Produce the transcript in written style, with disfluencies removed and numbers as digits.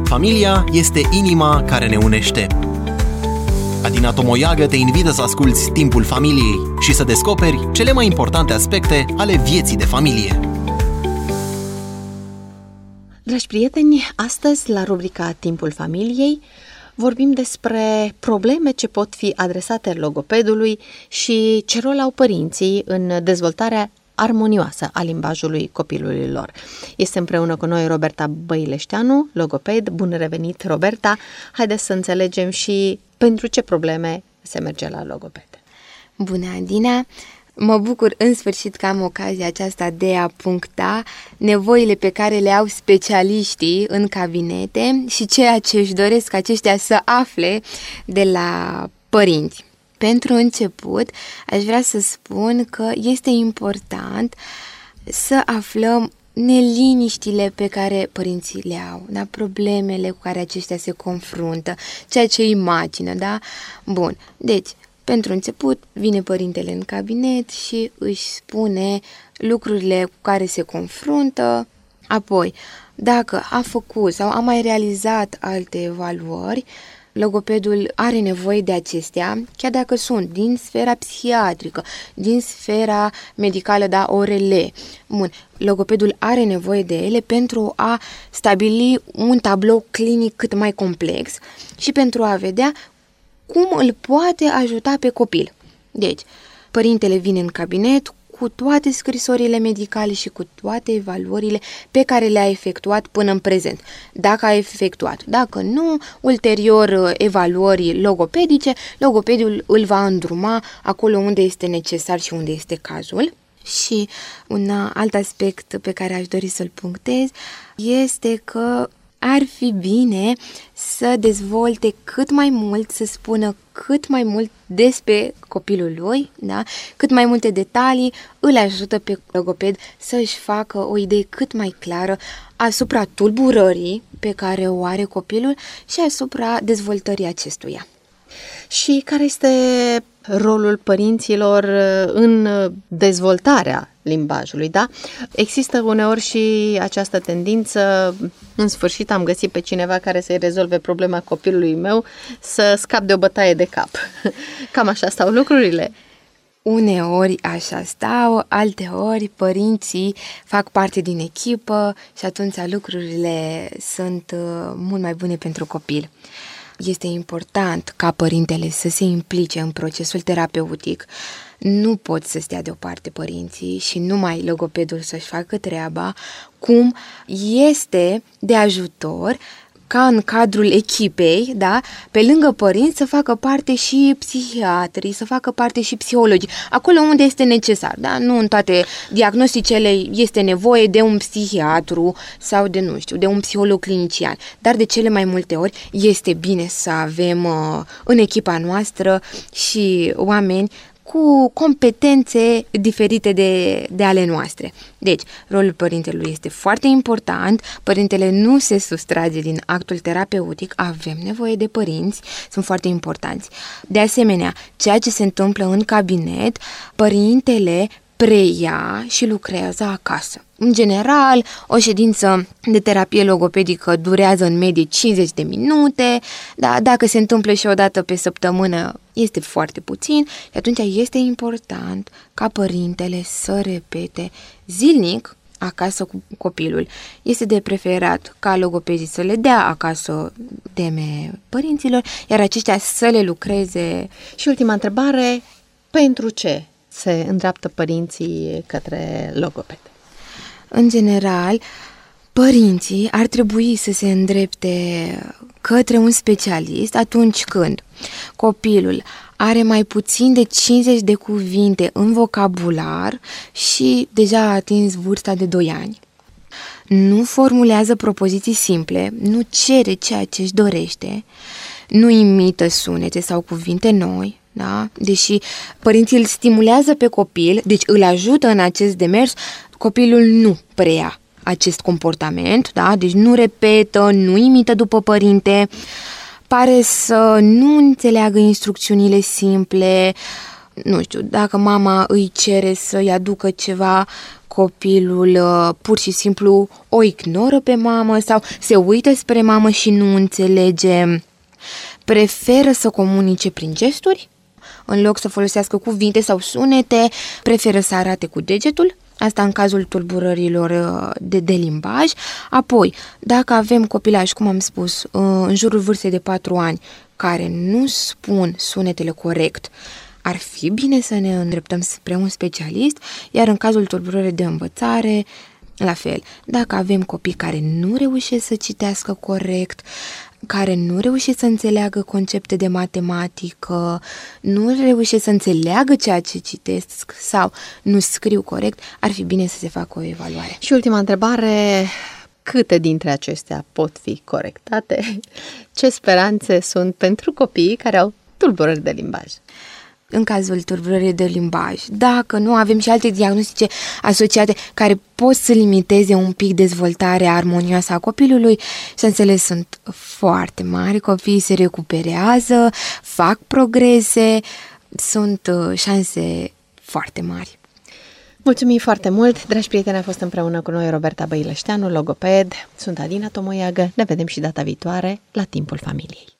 Familia este inima care ne unește. Adina Tomoiagă te invită să asculți Timpul Familiei și să descoperi cele mai importante aspecte ale vieții de familie. Dragi prieteni, astăzi la rubrica Timpul Familiei vorbim despre probleme ce pot fi adresate logopedului și ce rol au părinții în dezvoltarea armonioasă a limbajului copilului lor. Este împreună cu noi Roberta Băileșteanu, logoped. Bun revenit, Roberta! Haideți să înțelegem și pentru ce probleme se merge la logoped. Bună, Adina! Mă bucur în sfârșit că am ocazia aceasta de a puncta nevoile pe care le au specialiștii în cabinete și ceea ce își doresc aceștia să afle de la părinți. Pentru început, aș vrea să spun că este important să aflăm neliniștile pe care părinții le au, da? Problemele cu care aceștia se confruntă, ceea ce imagină, da? Bun, deci, pentru început, vine părintele în cabinet și își spune lucrurile cu care se confruntă, apoi, dacă a făcut sau a mai realizat alte evaluări, logopedul are nevoie de acestea, chiar dacă sunt din sfera psihiatrică, din sfera medicală, da, orele. Bun, logopedul are nevoie de ele pentru a stabili un tablou clinic cât mai complex și pentru a vedea cum îl poate ajuta pe copil. Deci, părintele vine în cabinet cu toate scrisorile medicale și cu toate evaluările pe care le-a efectuat până în prezent. Dacă a efectuat, dacă nu, ulterior evaluării logopedice, logopedul îl va îndruma acolo unde este necesar și unde este cazul. Și un alt aspect pe care aș dori să-l punctez este că ar fi bine să dezvolte cât mai mult, să spună cât mai mult despre copilul lui, da? Cât mai multe detalii îl ajută pe logoped să-și facă o idee cât mai clară asupra tulburării pe care o are copilul și asupra dezvoltării acestuia. Și care este rolul părinților în dezvoltarea limbajului, da? Există uneori și această tendință, în sfârșit am găsit pe cineva care să-i rezolve problema copilului meu, să scap de o bătaie de cap. Cam așa stau lucrurile. Uneori așa stau, alteori părinții fac parte din echipă și atunci lucrurile sunt mult mai bune pentru copil. Este important ca părintele să se implice în procesul terapeutic. Nu pot să stea deoparte părinții și numai logopedul să-și facă treaba, cum este de ajutor ca în cadrul echipei, da, pe lângă părinți să facă parte și psihiatrii, să facă parte și psihologii, acolo unde este necesar, da, nu în toate diagnosticele este nevoie de un psihiatru sau de, nu știu, de un psiholog clinician, dar de cele mai multe ori este bine să avem în echipa noastră și oameni cu competențe diferite de ale noastre. Deci, rolul părintelui este foarte important, părintele nu se sustrage din actul terapeutic, avem nevoie de părinți, sunt foarte importanți. De asemenea, ceea ce se întâmplă în cabinet, părintele preia și lucrează acasă. În general, o ședință de terapie logopedică durează în medie 50 de minute, dar dacă se întâmplă și o dată pe săptămână, este foarte puțin și atunci este important ca părintele să repete zilnic acasă cu copilul. Este de preferat ca logopedii să le dea acasă teme părinților, iar aceștia să le lucreze. Și ultima întrebare, pentru ce se îndreaptă părinții către logoped? În general, părinții ar trebui să se îndrepte către un specialist atunci când copilul are mai puțin de 50 de cuvinte în vocabular și deja a atins vârsta de 2 ani. Nu formulează propoziții simple, nu cere ceea ce își dorește, nu imită sunete sau cuvinte noi, da? Deși părinții îl stimulează pe copil, deci îl ajută în acest demers, copilul nu preia acest comportament, da? Deci nu repetă, nu imită după părinte, pare să nu înțeleagă instrucțiunile simple, nu știu, dacă mama îi cere să-i aducă ceva, copilul pur și simplu o ignoră pe mamă sau se uită spre mamă și nu înțelege, preferă să comunice prin gesturi, în loc să folosească cuvinte sau sunete, preferă să arate cu degetul. Asta în cazul tulburărilor de limbaj. Apoi, dacă avem copilași, cum am spus, în jurul vârstei de 4 ani, care nu spun sunetele corect, ar fi bine să ne îndreptăm spre un specialist, iar în cazul tulburării de învățare, la fel. Dacă avem copii care nu reușesc să citească corect, care nu reușesc să înțeleagă concepte de matematică, nu reușesc să înțeleagă ceea ce citesc sau nu scriu corect, ar fi bine să se facă o evaluare. Și ultima întrebare, câte dintre acestea pot fi corectate? Ce speranțe sunt pentru copiii care au tulburări de limbaj? În cazul tulburării de limbaj, dacă nu avem și alte diagnostice asociate care pot să limiteze un pic dezvoltarea armonioasă a copilului, șansele sunt foarte mari, copiii se recuperează, fac progrese, sunt șanse foarte mari. Mulțumim foarte mult, dragi prieteni, a fost împreună cu noi Roberta Băilășteanu, logoped, sunt Adina Tomoiagă, ne vedem și data viitoare la Timpul Familiei.